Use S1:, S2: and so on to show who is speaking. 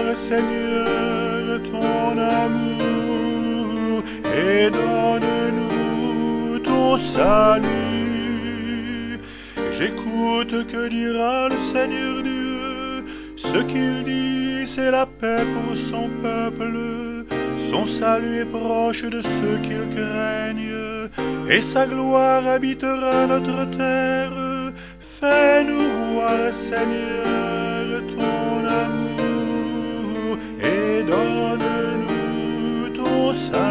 S1: Seigneur, ton amour et donne-nous ton salut. J'écoute que dira le Seigneur Dieu. Ce qu'il dit, c'est la paix pour son peuple. Son salut est proche de ceux qui le craignent, et sa gloire habitera notre terre. Fais-nous voir, Seigneur, ton amour, et donne-nous ton salut.